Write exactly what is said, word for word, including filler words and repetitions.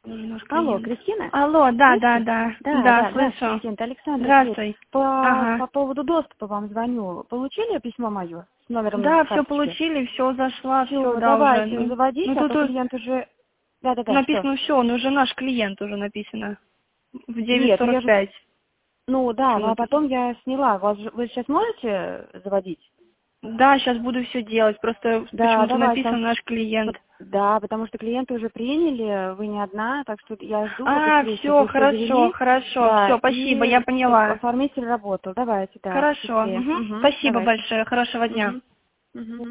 Наш Алло, клиент. Кристина? Алло, да, да, Слышите? да, Да, да, да, слышу. здравствуйте, Кристина, это Александра. Здравствуй. По, Ага. по поводу доступа вам звоню. Получили письмо мое с номером Да, все карточки? получили, все зашла, все, Все, да, уже. давайте Ну, заводить, ну а тут то у- клиент уже... Да-да-да, что? написано все, он уже наш клиент уже написано. В девять Нет, ну я сорок же... пять. Ну да, Что ну а написано? потом я сняла. Вас же- Вы сейчас можете заводить? Да, сейчас буду все делать. Просто Да, почему-то давайте. написано Там... наш клиент. вот- Да, потому что клиенты уже приняли, вы не одна, так что я жду А, побыстрее, чтобы все, вы все хорошо, завели. хорошо, Да, все, спасибо, я и чтобы поняла. оформитель работал. Давайте, да, Хорошо. побыстрее. Мгм. Угу, Спасибо давайте. большое, хорошего дня. Угу. Угу.